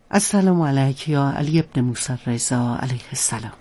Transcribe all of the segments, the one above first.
السلام علیک یا علی ابن موسی رضا علیه السلام.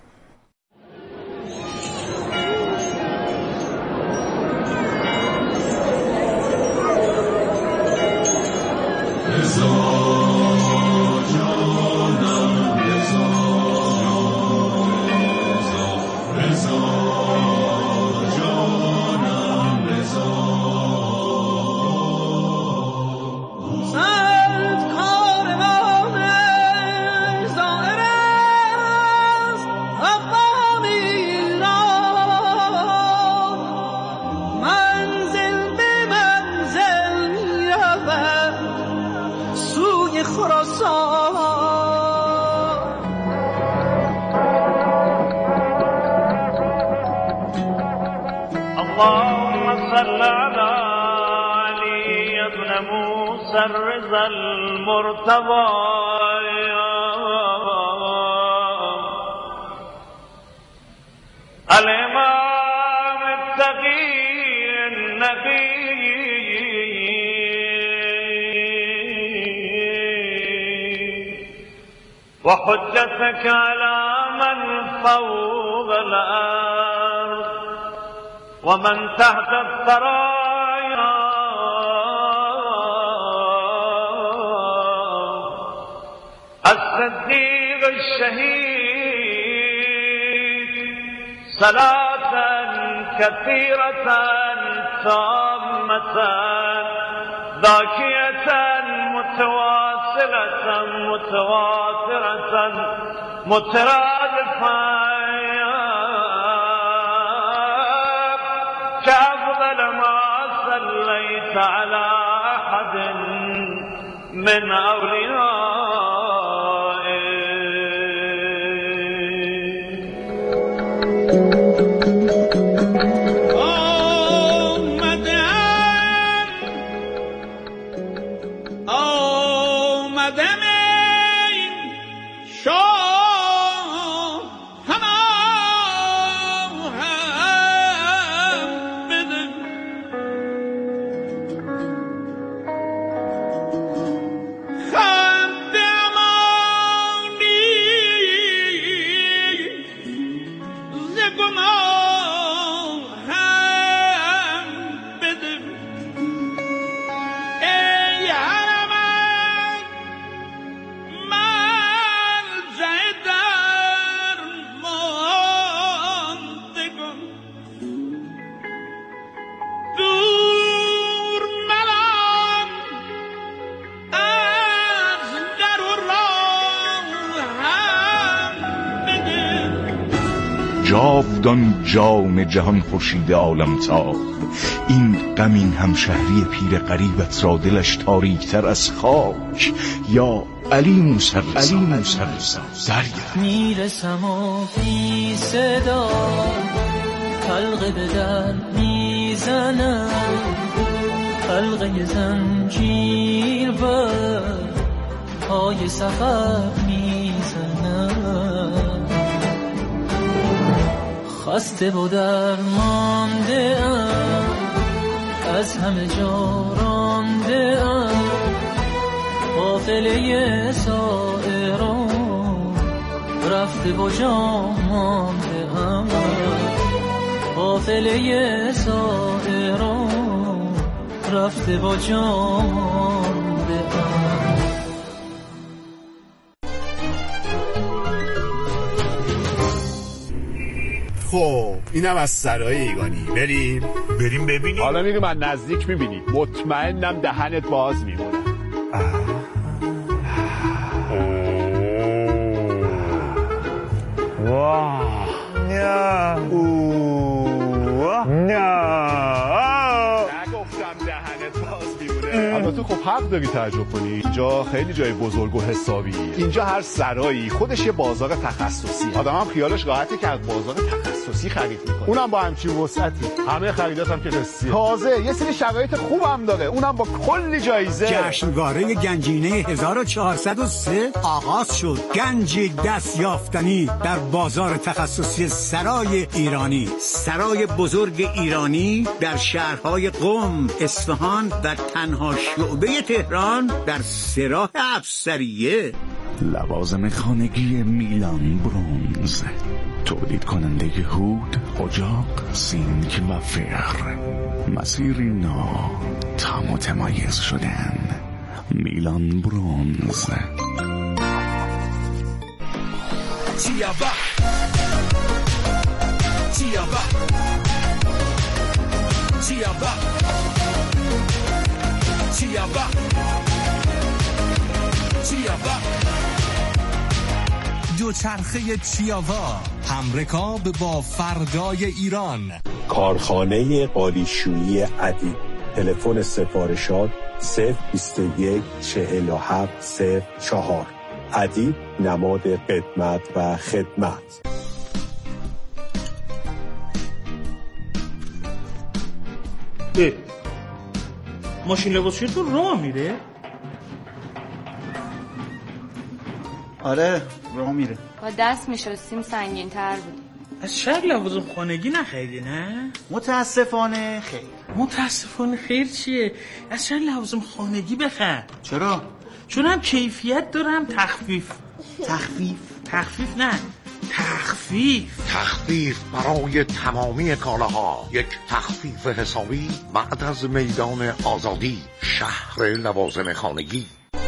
اللهم صل على علي بن موسى الرضا المرتضى الإمام التقي النبي وحجتك على من فوق الأرض ومن تحت الثرايا الصديق الشهيد صلاة كثيرة تامة ذاكية متواصلة متواترة مترادفة كأفضل ما صليت على أحد من جاودان جام جهان خورشید عالم تاب، این غمین همشهری پیر غریبت را دلش تاریکتر از خاک. یا علی موسی دریا میرسم و بی صدا حلقه به در میزنم، حلقه زنجیر بر پای سفر میزنم. خسته و درمانده ام، از همه جا رانده ام، قافله سائران رفته و جا مانده ام، قافله سائران رفته و جا مانده ام. خب اینم از سرای ایگانی. بریم ببینیم. حالا میریم از نزدیک میبینیم. مطمئنم دهنت باز میمونه. واه نگفتم دهنت باز میمونه. البته خب حق داری تعجب کنی، اینجا خیلی جای بزرگ و حسابی. اینجا هر سرایی خودش یه بازار تخصصی. آدم هم خیالش راحته که از بازار تخصصی خرید میکنه، اونم با همچین وسعتی. همه خریدات هم که حسیه. تازه یه سری شرایط خوبم داره، اونم با کلی جایزه. جشنواره گنجینه 1403 آغاز شد. گنجی دست یافتنی در بازار تخصصی سرای ایرانی. سرای بزرگ ایرانی در شهرهای قم، اصفهان و تنها شعبه تهران در سراح افسریه. لوازم خانگی میلان برونز، تولید کننده هود، اجاق، سینک و فر. مسیری نو تا متمایز شدن. میلان برونز. Tiava Tiava Tiava Tiava Tiava دوچرخه چیاوا، همرکاب با فردای ایران. کارخانه قالیشویی عدی. تلفن سفارشات 021 47 04. عدی نماد قدمت و خدمت. ماشین لباسشویتون راه میره؟ آره راه میره. با دست میشستیم سنگین تر بود. از شهر لوازم خانگی نخریدی نه؟ متاسفانه خیر. متاسفانه خیر چیه؟ از شهر لوازم خانگی بخر. چرا؟ چون هم کیفیت داره هم تخفیف. تخفیف نه، تخفیف برای تمامی کالاها. یک تخفیف حسابی بعد از میدان آزادی، شهر لوازم خانگی.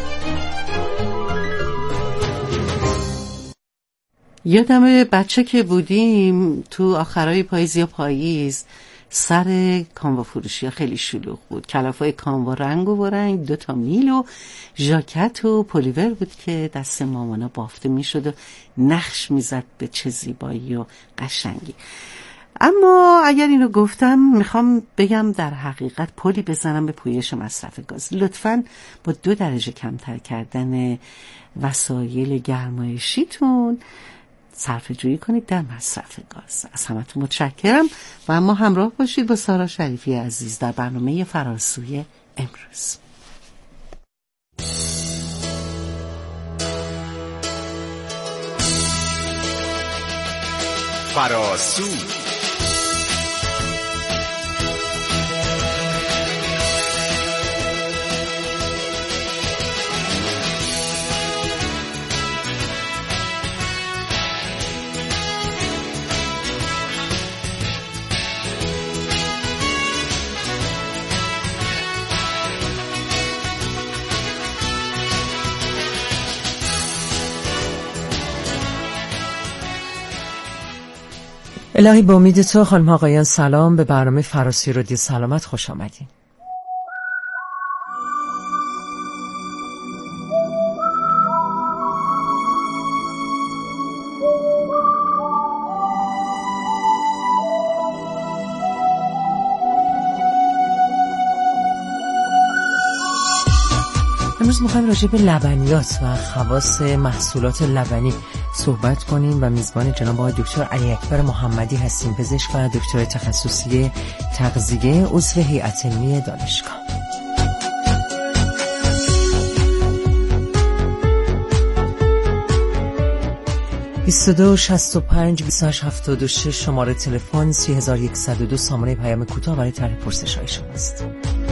یادم بچه که بودیم تو آخرای پاییز یا پاییز سر کانوا فروشی ها خیلی شلوغ بود. کلافای کانوا رنگ و رنگ، 2 میل و ژاکت و پلیور بود که دست مامانا بافته میشد و نقش میزد به چه زیبایی و قشنگی. اما اگر اینو گفتم میخوام بگم در حقیقت پلی بزنم به پویش مصرف گاز. لطفاً با 2 درجه کمتر کردن وسایل گرمایشیتون صرفه جویی کنید در مصرف گاز. از همتون متشکرم و اما همراه باشید با سارا شریفی عزیز در برنامه فراسوی امروز. فراسو الهی با امید تو خانم آقایان سلام، به برنامه فراسی رادیو سلامت خوش آمدین. امروز میخوایم راجع به لبنیات و خواص محصولات لبنی صحبت کنیم و میزبان جناب آقای دکتر علی اکبر محمدی هستیم، پزشک و دکتر تخصصی تغذیه، عضو هیئت علمی دانشگاه. (22 65 28 76) شماره تلفن 3102 سامانه پیام کوتاه برای طرح پرسش‌های شماست.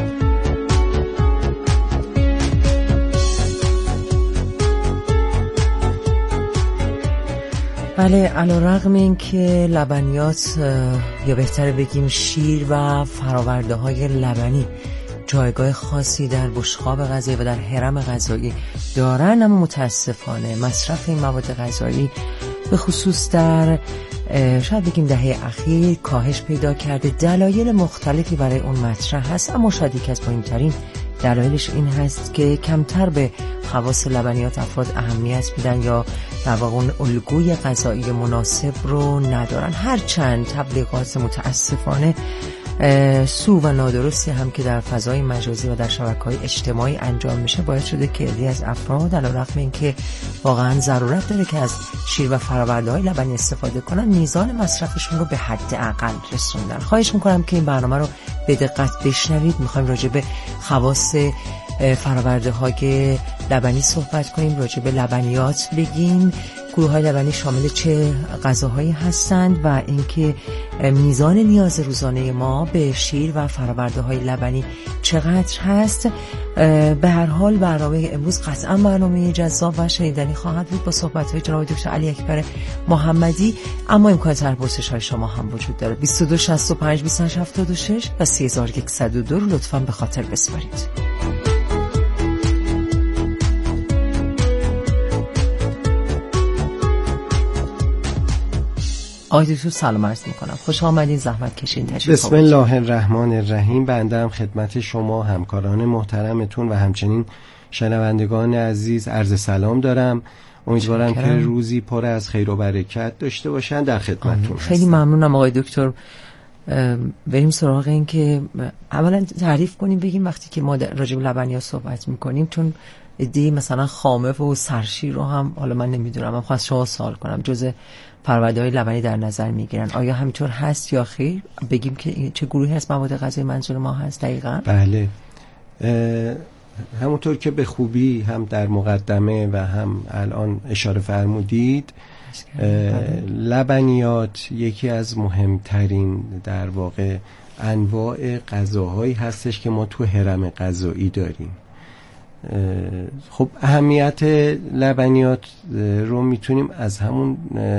بله، علی‌رغم این که لبنیات یا بهتره بگیم شیر و فراورده های لبنی جایگاه خاصی در بشقاب غذایی و در حرم غذایی دارن، اما متاسفانه مصرف این مواد غذایی به خصوص در شاید بگیم دهه اخیر کاهش پیدا کرده. دلایل مختلفی برای اون مطرح هست، اما شاید یکی از مهمترین دلایلش این هست که کمتر به خواص لبنیات افراد اهمیت میدن یا در واقع اون الگوی غذایی مناسب رو ندارن. هرچند تبلیغات متاسفانه سو و نادرستی هم که در فضای مجازی و در شبکه‌های اجتماعی انجام میشه باعث شده که عده‌ای از افراد علی‌رغم اینکه واقعا ضرورت داره که از شیر و فرآورده‌های لبنی استفاده کنن، میزان مصرفشون رو به حد اقل رسوندن. خواهش میکنم که این برنامه رو به دقت بشنوید. میخوایم راجع به خواص فرآورده‌های لبنی صحبت کنیم، راجع به لبنیات بگیم، گروه‌های لبنی شامل چه غذاهایی هستند و اینکه میزان نیاز روزانه ما به شیر و فرآورده‌های لبنی چقدر هست. به هر حال برنامه امروز قطعا برنامه جذاب و شنیدنی خواهد بود با صحبت‌های جناب دکتر علی اکبر محمدی، اما امکان پرسش‌های شما هم وجود داره. 22 65 28 76 و 3102 رو لطفاً به خاطر بسپارید. آقای دکتر سلام عرض میکنم، خوش آمدین، زحمت کشین، تشریف بسم الله الرحمن الرحیم. بنده هم خدمت شما همکاران محترمتون و همچنین شنوندگان عزیز عرض سلام دارم. امیدوارم که روزی پر از خیر و برکت داشته باشن. در خدمتتون خیلی ممنونم آقای دکتر. بریم سراغ این که اولا تعریف کنیم، بگیم وقتی که ما راجع به لبنیات صحبت میکنیم، چون ایده مثلا خامه و سرشیر رو هم حالا من نمیدونم، من خواست شما سوال کنم، جزء پرورده‌های لبنی در نظر میگیرن، آیا همینطور هست یا خیر؟ بگیم که چه گروهی از مواد غذایی منظور ما هست دقیقاً؟ بله، همونطور که به خوبی هم در مقدمه و هم الان اشاره فرمودید، لبنیات یکی از مهمترین در واقع انواع غذاهایی هستش که ما تو هرم غذایی داریم. خب اهمیت لبنیات رو میتونیم از همون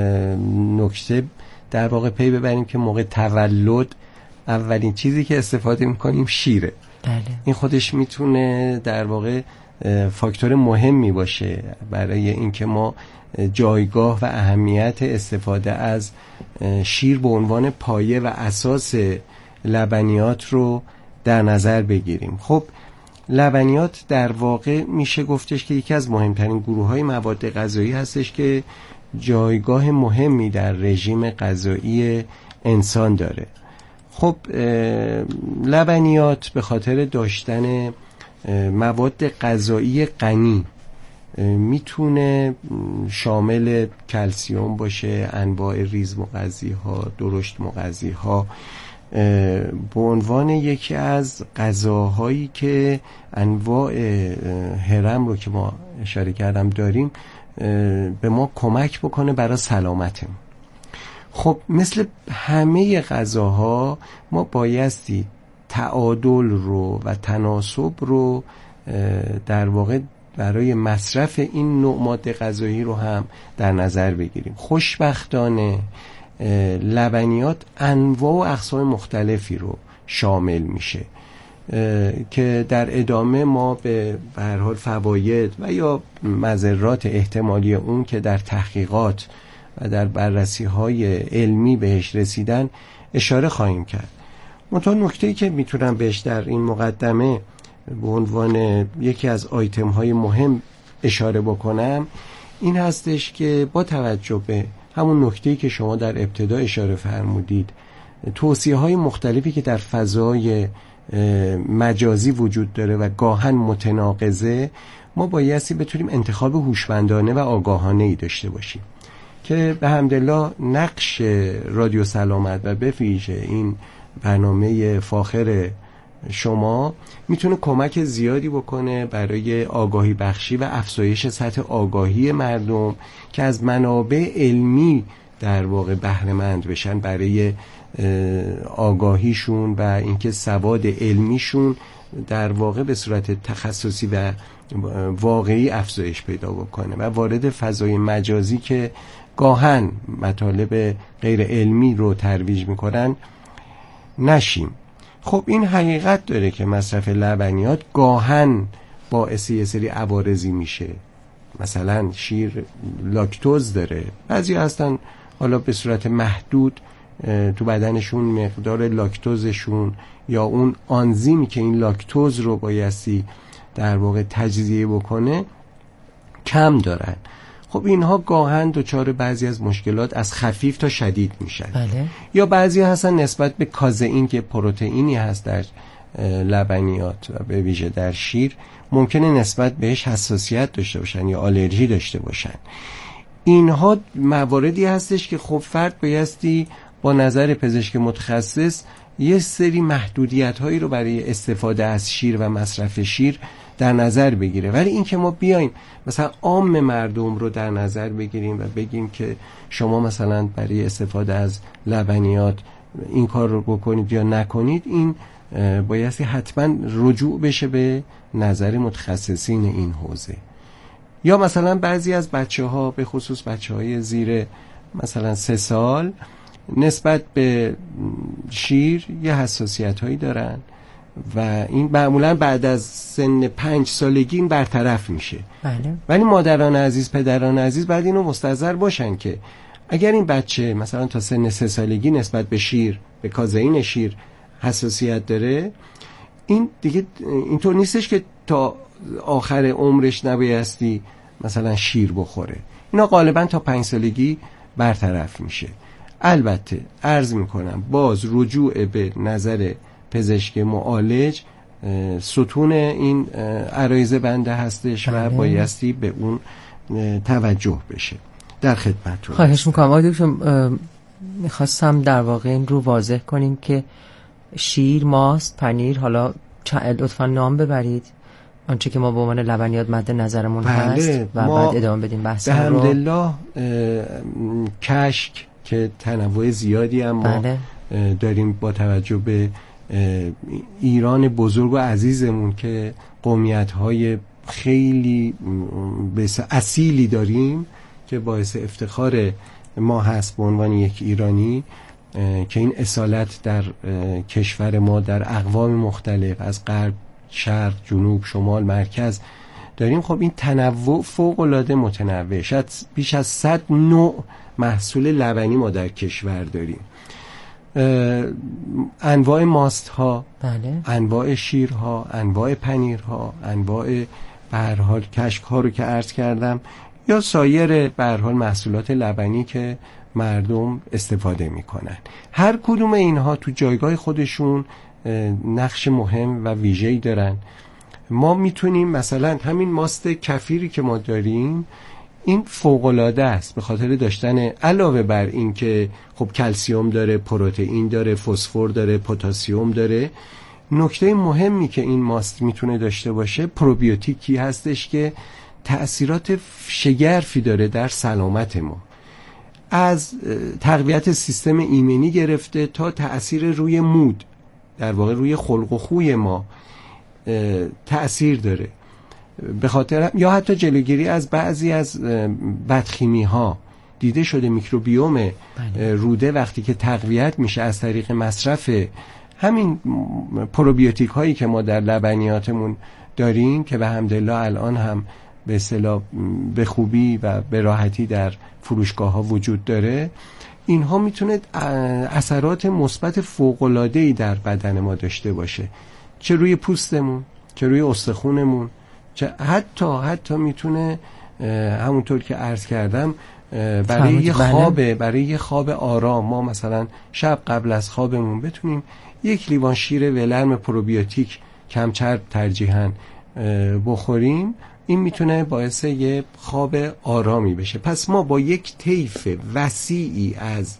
نکته در واقع پی ببریم که موقع تولد اولین چیزی که استفاده میکنیم شیره. بله. این خودش میتونه در واقع فاکتور مهمی باشه برای اینکه ما جایگاه و اهمیت استفاده از شیر به عنوان پایه و اساس لبنیات رو در نظر بگیریم. خب لبنیات در واقع میشه گفتش که یکی از مهمترین گروه‌های مواد غذایی هستش که جایگاه مهمی در رژیم غذایی انسان داره. خب لبنیات به خاطر داشتن مواد غذایی غنی میتونه شامل کلسیم باشه، انواع ریز مغذی‌ها، درشت مغذی‌ها، به عنوان یکی از غذاهایی که انواع هرم رو که ما اشاره کردم داریم به ما کمک بکنه برای سلامتمون. خب مثل همه غذاها ما بایستی تعادل رو و تناسب رو در واقع برای مصرف این نوع ماده غذایی رو هم در نظر بگیریم. خوشبختانه لبنیات انواع و اقسام مختلفی رو شامل میشه که در ادامه ما به هر حال فواید و یا مضرات احتمالی اون که در تحقیقات و در بررسی‌های علمی بهش رسیدن اشاره خواهیم کرد. منتها نکته‌ای که میتونم بهش در این مقدمه به عنوان یکی از آیتم‌های مهم اشاره بکنم این هستش که با توجه به همون نکته‌ای که شما در ابتدا اشاره فرمودید، توصیه‌های مختلفی که در فضای مجازی وجود داره و گاهن متناقضه، ما بایستی بتونیم انتخاب هوشمندانه و آگاهانه‌ای داشته باشیم که به حمدالله نقش رادیو سلامت و به ویژه این برنامه فاخر شما میتونه کمک زیادی بکنه برای آگاهی بخشی و افزایش سطح آگاهی مردم که از منابع علمی در واقع بهره مند بشن، برای آگاهیشون و اینکه سواد علمیشون در واقع به صورت تخصصی و واقعی افزایش پیدا بکنه و وارد فضای مجازی که گاهن مطالب غیر علمی رو ترویج میکنن نشیم. خب این حقیقت داره که مصرف لبنیات گاهن باعث یه سری عوارضی میشه. مثلا شیر لاکتوز داره، بعضی هستن حالا به صورت محدود تو بدنشون مقدار لاکتوزشون یا اون آنزیمی که این لاکتوز رو بایستی در واقع تجزیه بکنه کم دارن. خب اینها گاهن دچار بعضی از مشکلات از خفیف تا شدید میشن. بله. یا بعضی هستن نسبت به کازئین که پروتئینی هست در لبنیات و به ویژه در شیر ممکنه نسبت بهش حساسیت داشته باشن یا آلرژی داشته باشن. اینها مواردی هستش که خب فرد بایستی با نظر پزشک متخصص یه سری محدودیت هایی رو برای استفاده از شیر و مصرف شیر در نظر بگیره. ولی این که ما بیایم مثلا عام مردم رو در نظر بگیریم و بگیم که شما مثلا برای استفاده از لبنیات این کار رو بکنید یا نکنید، این بایستی حتما رجوع بشه به نظر متخصصین این حوزه. یا مثلا بعضی از بچه‌ها به خصوص بچه‌های زیر مثلا 3 سال نسبت به شیر یه حساسیت‌هایی دارن و این معمولا بعد از سن 5 سالگی این برطرف میشه. بله. ولی مادران عزیز، پدران عزیز باید اینو مستحضر باشن که اگر این بچه مثلا تا سن 3 سالگی نسبت به شیر، به کازئین شیر حساسیت داره، این دیگه اینطور نیستش که تا آخر عمرش نبایستی مثلا شیر بخوره. اینا غالبا تا 5 سالگی برطرف میشه. البته عرض میکنم باز رجوع به نظر پزشک معالج ستون این عرایض بنده هستش و بایستی به اون توجه بشه. در خدمتتون. خواهش میکنم آقای دکتر. میخواستم در واقع این رو واضح کنیم که شیر، ماست، پنیر، حالا لطفا نام ببرید آنچه که ما به عنوان لبنیات مد نظرمون هست و بعد ادامه بدیم بحث رو. الحمدلله کشک که تنوع زیادی اما داریم با توجه به ایران بزرگ و عزیزمون که قومیت‌های خیلی اصیلی داریم که باعث افتخار ما هست به عنوان یک ایرانی که این اصالت در کشور ما در اقوام مختلف از غرب، شرق، جنوب، شمال، مرکز داریم. خب این تنوع فوق‌العاده متنوع، شاید بیش از 100 نوع محصول لبنی ما در کشور داریم. انواع ماست ها، انواع شیرها، انواع پنیرها، انواع به هر حال کشک ها رو که عرض کردم یا سایر به هر حال محصولات لبنی که مردم استفاده میکنن. هر کدوم اینها تو جایگاه خودشون نقش مهم و ویژه‌ای دارن. ما میتونیم مثلا همین ماست کفیری که ما داریم این فوق‌العاده است به خاطر داشتن علاوه بر این که خب کلسیم داره، پروتئین داره، فسفر داره، پتاسیم داره. نکته مهمی که این ماست میتونه داشته باشه پروبیوتیکی هستش که تأثیرات شگرفی داره در سلامت ما، از تقویت سیستم ایمنی گرفته تا تأثیر روی مود، در واقع روی خلق و خوی ما تأثیر داره. به خاطر یا حتی جلوگیری از بعضی از بدخیمی ها دیده شده میکروبیوم روده وقتی که تقویت میشه از طریق مصرف همین پروبیوتیک هایی که ما در لبنیاتمون داریم که به حمدالله الان هم به اصطلاح به خوبی و به راحتی در فروشگاه ها وجود داره، اینها میتونه اثرات مثبت فوق‌العاده‌ای در بدن ما داشته باشه، چه روی پوستمون، چه روی استخونمون، چه حتی میتونه همونطور که عرض کردم برای یه خواب آرام ما مثلا شب قبل از خوابمون بتونیم یک لیوان شیر ولرم پروبیوتیک کم چرب ترجیحاً بخوریم. این میتونه باعث یه خواب آرامی بشه. پس ما با یک طیف وسیعی از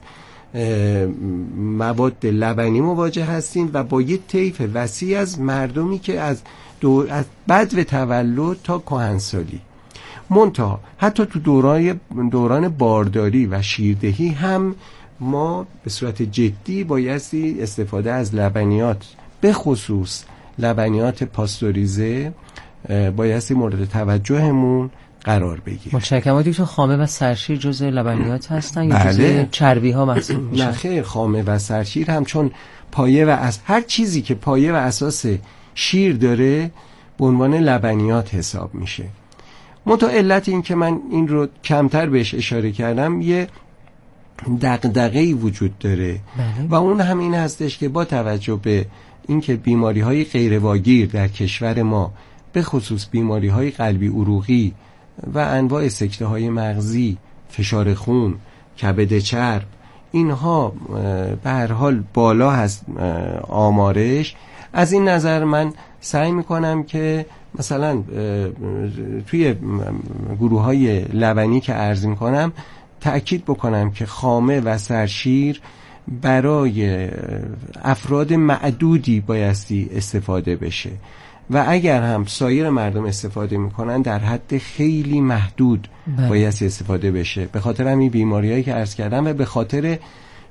مواد لبنی مواجه هستیم و با یک طیف وسیعی از مردمی که از بدو تولد تا کهنسالی، منتها حتی تو دوران بارداری و شیردهی هم ما به صورت جدی بایستی استفاده از لبنیات، به خصوص لبنیات پاستوریزه، بایستی مورد توجهمون قرار بگیر. متشکرم. تو خامه و سرشیر جزء لبنیات هستن یا جزء چربی ها محسوب میشن؟ نه خیر، خامه و سرشیر هم چون پایه و هر چیزی که پایه و اساس شیر داره به عنوان لبنیات حساب میشه. منتها علت این که من این رو کمتر بهش اشاره کردم یه دغدغه‌ای وجود داره و اون هم این هستش که با توجه به اینکه بیماری‌های غیرواگیر در کشور ما به خصوص بیماری‌های قلبی عروقی و انواع سکته‌های مغزی، فشار خون، کبد چرب، اینها به هر حال بالا هست آمارش. از این نظر من سعی میکنم که مثلا توی گروه‌های لبنی که عرض میکنم تأکید بکنم که خامه و سرشیر برای افراد معدودی بایستی استفاده بشه و اگر هم سایر مردم استفاده میکنن در حد خیلی محدود بایستی استفاده بشه، به خاطر همین بیماری‌هایی که عرض کردم و به خاطر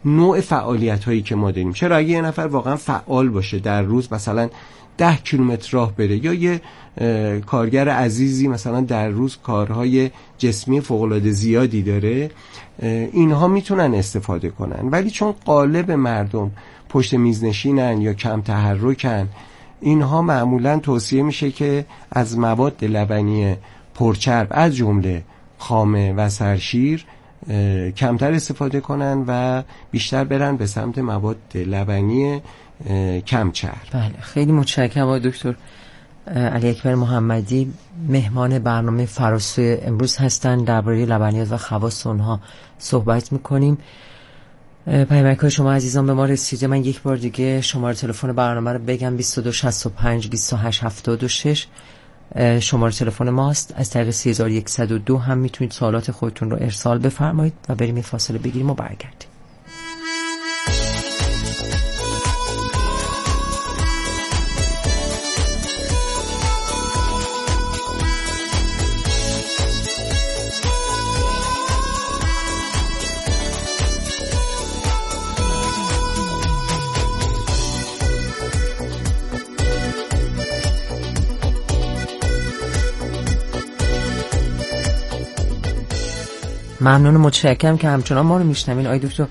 نوع فعالیت هایی که ما داریم. چرا اگه یه نفر واقعا فعال باشه در روز مثلا 10 کیلومتر راه بره، یا یه کارگر عزیزی مثلا در روز کارهای جسمی فوق‌العاده زیادی داره، اینها میتونن استفاده کنن. ولی چون غالب مردم پشت میز نشینن یا کم تحرکن، اینها معمولا توصیه میشه که از مواد لبنی پرچرب از جمله خامه و سرشیر کمتر استفاده کنن و بیشتر برن به سمت مواد لبنی کم چرب. بله، خیلی متشکرم آقای دکتر علی اکبر محمدی، مهمان برنامه فراسوی امروز هستن. درباره لبنیات و خواص اونها صحبت میکنیم. پیامک‌های شما عزیزان به ما رسیده. من یک بار دیگه شماره تلفن برنامه رو بگم: 2265 2876 شماره تلفن ماست. از طریق 3102 هم میتونید سوالات خودتون رو ارسال بفرمایید و بریم این فاصله بگیریم و برگردیم. ممنون و متشکرم که همچنان ما رو میشنوین. آقای دکتر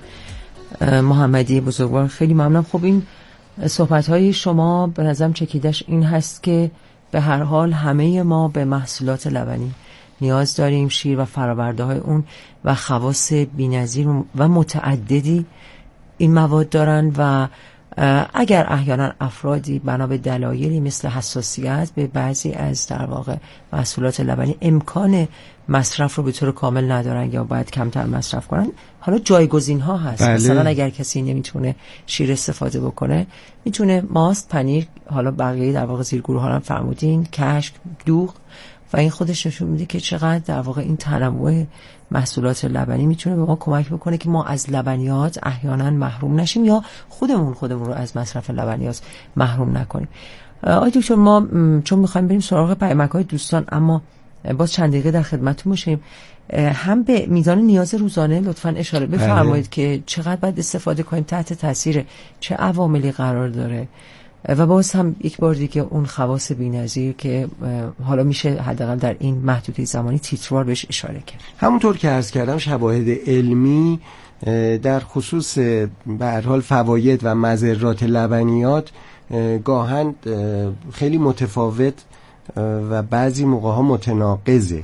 محمدی بزرگوار، خیلی ممنونم. خب این صحبت‌های شما به نظرم چکیدش این هست که به هر حال همه ما به محصولات لبنی نیاز داریم. شیر و فرآورده‌های اون و خواص بی‌نظیر و متعددی این مواد دارن و اگر احیانا افرادی بنا به دلایلی مثل حساسیت به بعضی از در واقع محصولات لبنی امکان مصرف رو به طور کامل ندارن یا باید کمتر مصرف کنن، حالا جایگزین ها هست. بله. مثلا اگر کسی نمیتونه شیر استفاده بکنه، میتونه ماست، پنیر، حالا بقیه در واقع زیرگروه ها هم فرمودین، کشک، دوغ، و این خودش نشون میده که چقدر در واقع این تنوع محصولات لبنی میتونه به ما کمک بکنه که ما از لبنیات احیانا محروم نشیم یا خودمون رو از مصرف لبنیات محروم نکنیم. آقای دکتر، ما چون میخوایم بریم سراغ پیامک‌های دوستان، اما باز چند دقیقه در خدمتتون باشیم، هم به میزان نیاز روزانه لطفاً اشاره بفرمایید که چقدر باید استفاده کنیم، تحت تاثیر چه عواملی قرار داره، و باز هم یک بار دیگه اون خواص بی‌نظیر که حالا میشه حداقل در این محدوده زمانی تیتروار بهش اشاره کرد. همونطور که عرض کردم شواهد علمی در خصوص به هر حال فواید و مضرات لبنیات گاهن خیلی متفاوت و بعضی موقع‌ها متناقضه،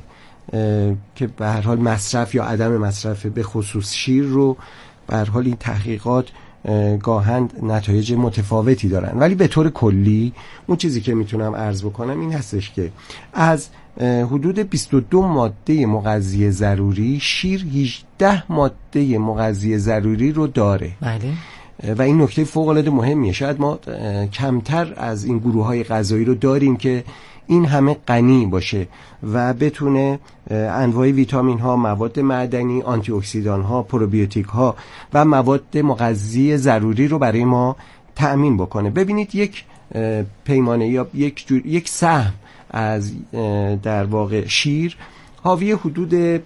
که به هر حال مصرف یا عدم مصرف به خصوص شیر رو به هر حال این تحقیقات گاهن نتایج متفاوتی دارن. ولی به طور کلی اون چیزی که میتونم عرض بکنم این هستش که از حدود 22 ماده مغذی ضروری، شیر 18 ماده مغذی ضروری رو داره. بله. و این نکته فوق‌العاده مهمیه. شاید ما کمتر از این گروه‌های غذایی رو داریم که این همه غنی باشه و بتونه انواع ویتامین ها، مواد معدنی، آنتی اکسیدان ها، پروبیوتیک ها و مواد مغذی ضروری رو برای ما تأمین بکنه. ببینید یک پیمانه یا یک سهم از در واقع شیر حاوی حدود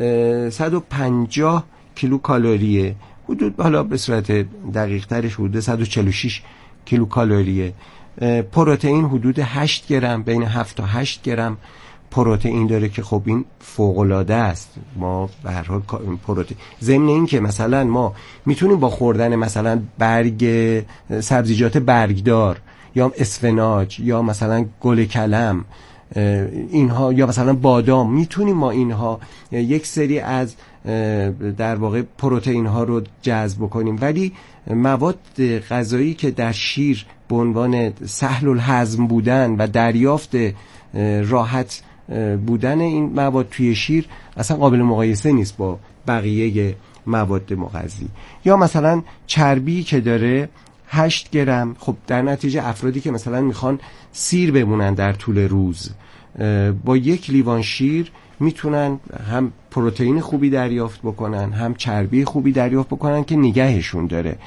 150 کیلو کالریه، حدود حالا به صورت دقیق ترش حدود 146 کیلو کالریه. پروتئین حدود 8 گرم، بین 7 تا 8 گرم پروتئین داره که خب این فوق‌العاده است. ما به هر حال پروتئین، ضمن این که مثلا ما میتونیم با خوردن مثلا برگ سبزیجات برگدار یا اسفناج یا مثلا گل کلم اینها یا مثلا بادام، میتونیم ما اینها یک سری از در واقع پروتئین ها رو جذب کنیم. ولی مواد غذایی که در شیر به عنوان سهل الهضم بودن و دریافت راحت بودن این مواد توی شیر اصلا قابل مقایسه نیست با بقیه مواد مغذی. یا مثلا چربی که داره 8 گرم، خب در نتیجه افرادی که مثلا میخوان سیر بمونن در طول روز با یک لیوان شیر میتونن هم پروتئین خوبی دریافت بکنن، هم چربی خوبی دریافت بکنن که نگهشون داره.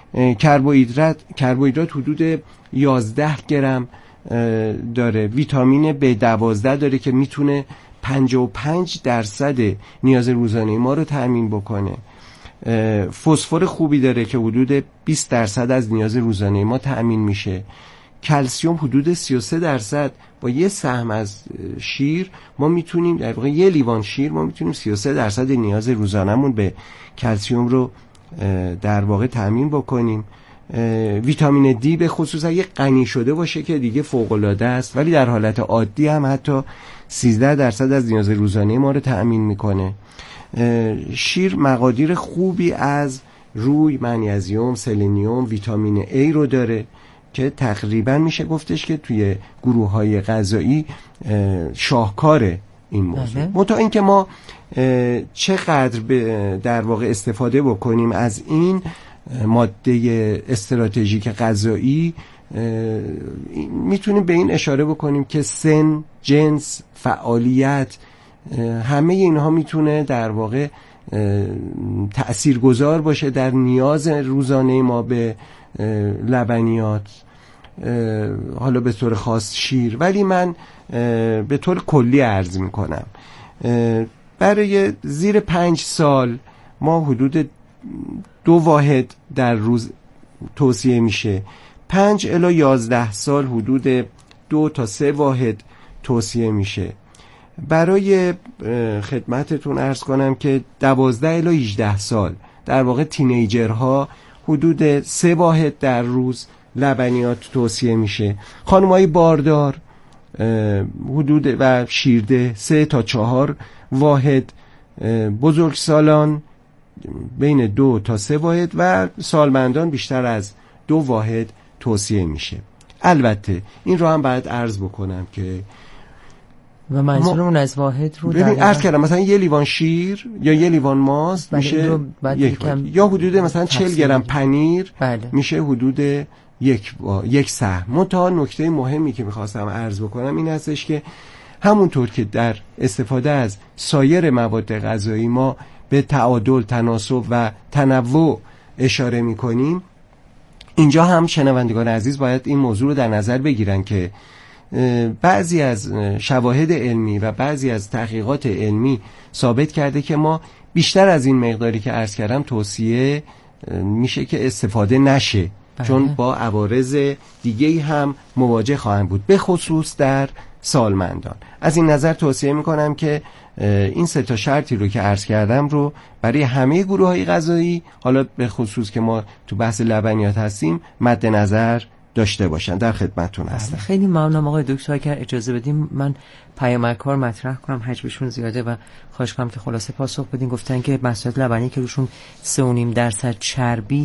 کربوهیدرات حدود 11 گرم داره. ویتامین B12 داره که میتونه 55% نیاز روزانه ما رو تأمین بکنه. فسفر خوبی داره که حدود 20% از نیاز روزانه ما تأمین میشه. کلسیم حدود 33%. با یه سهم از شیر ما میتونیم، در واقع یه لیوان شیر ما میتونیم 33% نیاز روزانمون به کلسیم رو در واقع تأمین بکنیم. ویتامین دی به خصوص اگه غنی شده باشه که دیگه فوق‌العاده است، ولی در حالت عادی هم حتی 13% از نیاز روزانه ما رو تأمین میکنه. شیر مقادیر خوبی از روی، منیزیم، سلنیوم، ویتامین A رو داره که تقریبا میشه گفتش که توی گروه‌های غذایی شاهکار این موضوع. منتها اینکه ما چقدر در واقع استفاده بکنیم از این ماده استراتژیک غذایی، میتونیم به این اشاره بکنیم که سن، جنس، فعالیت، همه اینها میتونه در واقع تأثیرگذار باشه در نیاز روزانه ما به لبنیات، حالا به طور خاص شیر. ولی من به طور کلی عرض میکنم برای زیر 5 سال ما حدود 2 واحد در روز توصیه میشه. 5 الی 11 سال حدود 2 تا 3 واحد توصیه میشه. برای خدمتتون عرض کنم که 12 الی 18 سال در واقع تینیجرها حدود 3 واحد در روز لبنیات توصیه میشه. خانم‌های باردار حدود و شیرده 3 تا 4 واحد، بزرگسالان بین 2 تا 3 واحد و سالمندان بیشتر از 2 واحد توصیه میشه. البته این رو هم باید عرض بکنم که و منظورمون از واحد رو ببین عرض کردم مثلا یه لیوان شیر یا یه لیوان ماست میشه یا حدود مثلا 40 گرم پنیر میشه حدود یک سهم. منتها نکته مهمی که میخواستم عرض بکنم این هستش که همونطور که در استفاده از سایر مواد غذایی ما به تعادل، تناسب و تنوع اشاره میکنیم، اینجا هم شنوندگان عزیز باید این موضوع رو در نظر بگیرن که بعضی از شواهد علمی و بعضی از تحقیقات علمی ثابت کرده که ما بیشتر از این مقداری که عرض کردم توصیه میشه که استفاده نشه، چون با عوارض دیگه‌ای هم مواجه خواهند بود، به خصوص در سالمندان. از این نظر توصیه میکنم که این 3 تا شرطی رو که عرض کردم رو برای همه گروه‌های غذایی، حالا به خصوص که ما تو بحث لبنیات هستیم، مد نظر داشته باشن. در خدمتتون هستم. خیلی ممنونم آقای دکتر. اگر اجازه بدیم من پیامک‌ها رو مطرح کنم، حجمشون زیاده و خواهش کنم که خلاصه پاسخ بدین. گفتن که محصولات لبنی که روشون 3.5% چربی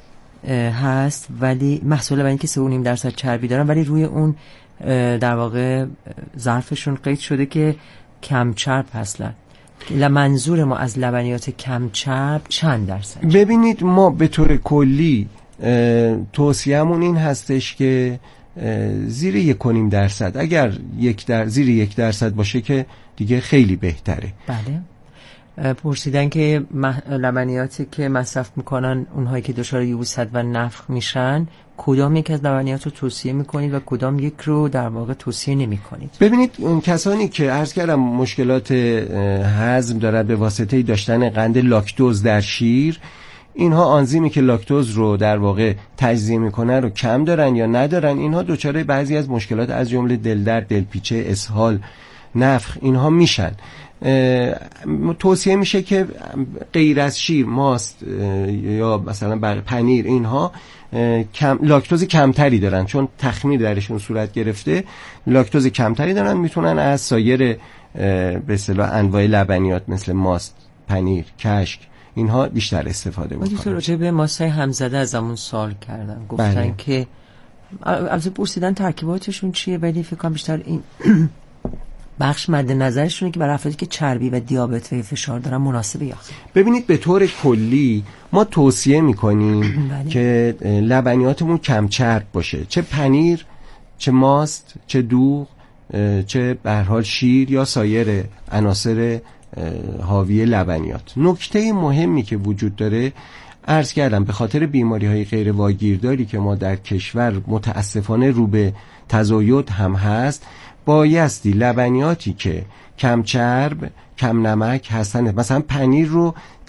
هست، ولی محصول لبنی که 3.5% چربی دارن ولی روی اون در واقع ظرفشون قید شده که کم چرب هستن. منظور ما از لبنیات کم چرب چند درصد؟ ببینید ما به طور کلی توصیه‌مون این هستش که زیر 1.5%، اگر زیر 1% باشه که دیگه خیلی بهتره. بله. پرسیدن که لبنیاتی که مصرف میکنن اونهایی که دچار یبوست و نفخ میشن، کدام یک از لبنیات رو توصیه میکنید و کدام یک رو در واقع توصیه نمیکنید؟ ببینید اون کسانی که عرض کردم مشکلات هضم دارن به واسطه داشتن قند لاکتوز در شیر، اینها آنزیمی که لاکتوز رو در واقع تجزیه میکنن رو کم دارن یا ندارن، اینها دچار بعضی از مشکلات از جمله دلدرد، دلپیچه، اسهال، نفخ اینها میشن. توصیه میشه که غیر از شیر، ماست یا مثلا پنیر، اینها لاکتوز کمتری دارن، چون تخمیر درشون صورت گرفته، لاکتوز کمتری دارن، میتونن از سایر به اصطلاح انواع لبنیات مثل ماست، پنیر، کشک اینها بیشتر استفاده بکنن. دکتر راجع به ماست‌های همزده از همون سوال کردن، گفتن که البته پرسیدن ترکیباتشون چیه، ولی فکر کنم بیشتر این بخش مد نظرشونه که برای افرادی که چربی و دیابت و فشار دارن مناسبه یا خیر. ببینید به طور کلی ما توصیه میکنیم که لبنیاتمون کم چرب باشه، چه پنیر، چه ماست، چه دوغ، چه به هر حال شیر یا سایر عناصر حاوی لبنیات. نکته مهمی که وجود داره، عرض کردم به خاطر بیماری‌های غیر واگیرداری که ما در کشور متاسفانه رو به تزاید هم هست، بایستی لبنیاتی که کم چرب، کم نمک هستن، مثلا پنیر رو